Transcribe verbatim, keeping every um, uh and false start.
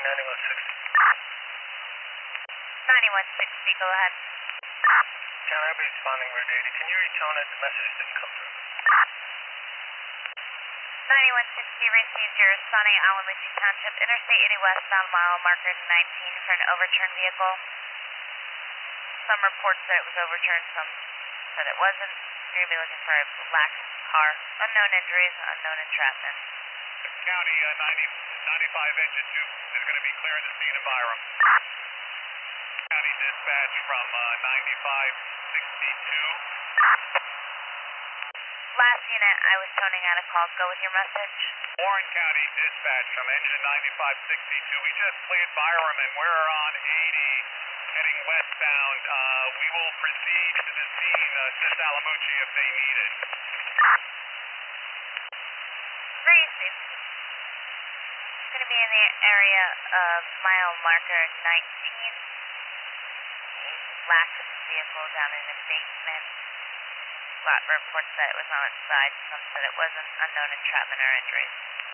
ninety-one sixty. ninety-one sixty, go ahead. Can I be responding where duty? Can you retone it? The message didn't come through. ninety-one sixty received your responding Allen Lucci Township, Interstate eighty westbound, mile marker nineteen for an overturned vehicle. Some reports said it was overturned, some said it wasn't. You're going to be looking for a black car. Unknown injuries, unknown entrapment. County uh, ninety, ninety-five engine two is going to be clearing the scene of Byram. County dispatch from uh, ninety-five sixty-two. Last unit, I was toning out a call. Go with your message. Warren County dispatch from engine ninety-five sixty-two. We just cleared Byram and we're on eighty heading westbound. Uh, we will proceed to the scene, uh, assist Alamucci if they need it. Crazy. It's going to be in the area of mile marker nineteen. Black vehicle down in the basement. Lot reports that it was on its side. Some said it wasn't. Unknown entrapment or injuries.